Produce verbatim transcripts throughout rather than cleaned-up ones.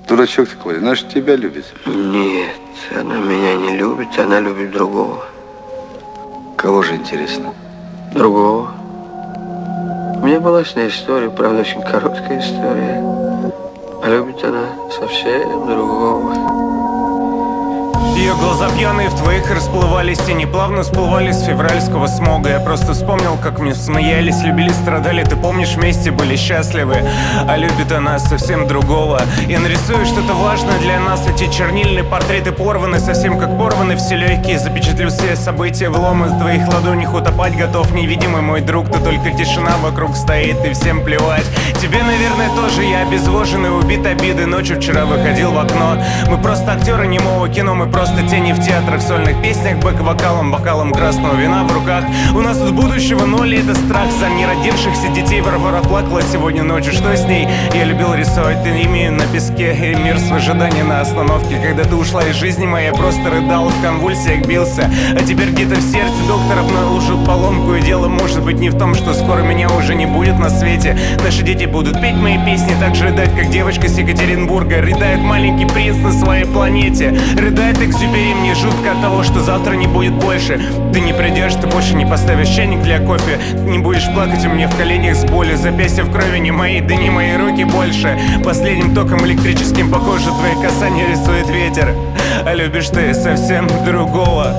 Дурачок такой, она же тебя любит. Нет, она меня не любит, она любит другого. Кого же, интересно? Другого. У меня была с ней история, правда, очень короткая история. А любит она совсем другого. Ее глаза пьяные в твоих расплывались, тени плавно всплывали с февральского смога. Я просто вспомнил, как мы смеялись, любили, страдали. Ты помнишь, вместе были счастливы. А любит она совсем другого. Я нарисую что-то важное для нас. Эти чернильные портреты порваны, совсем как порваны все легкие. Запечатлю все события в лом из твоих ладонях. Утопать готов, невидимый мой друг. Ты только тишина вокруг стоит, и всем плевать. Тебе, наверное, тоже я обезвоженный, убит обиды. Ночью вчера выходил в окно. Мы просто актеры немого кино, мы просто Просто тени в театрах, в сольных песнях, бэк-вокалом, бокалом красного вина в руках. У нас тут будущего ноль, и это страх за неродившихся детей. Варвара плакала сегодня ночью, что с ней? Я любил рисовать имя на песке, и мир с ожидания на остановке. Когда ты ушла из жизни моей, я просто рыдал, в конвульсиях бился. А теперь где-то в сердце доктор обнаружил поломку. И дело может быть не в том, что скоро меня уже не будет на свете. Наши дети будут петь мои песни, так же рыдать, как девочка с Екатеринбурга. Рыдает маленький принц на своей планете. Рыдает Экзюпери, мне жутко от того, что завтра не будет больше. Ты не придешь, ты больше не поставишь чайник для кофе. Не будешь плакать у меня в коленях с болью. Запястья в крови не мои, да не мои руки больше. Последним током электрическим по коже твои касания рисует ветер. А любишь ты совсем другого.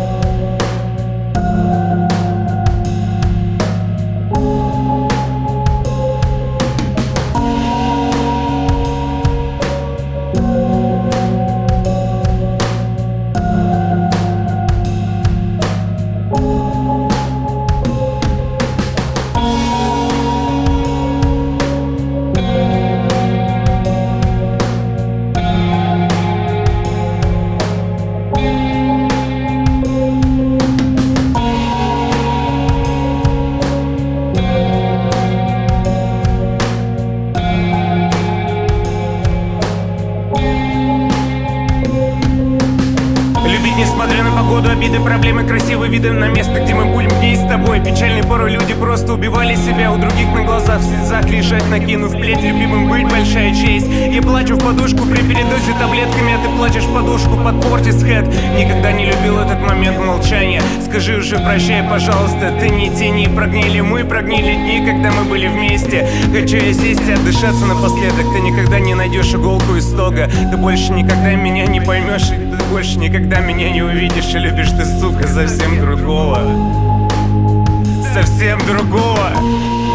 Несмотря на погоду, обиды, проблемы, красивые виды на место, где мы будем вместе с тобой. Печальные порой люди просто убивали себя. У других на глазах в слезах лежать, накинув плеть. Любимым быть большая честь. Я плачу в подушку при передозе таблетками, а ты плачешь в подушку под Портисхед. Никогда не любил этот момент молчания. Скажи уже прощай, пожалуйста. Ты не тени, прогнили мы, прогнили дни, когда мы были вместе. Хочу я сесть и отдышаться напоследок. Ты никогда не найдешь иголку из стога. Ты больше никогда меня не поймешь, и ты больше никогда меня не увидишь. И любишь ты, сука, совсем другого. Совсем другого.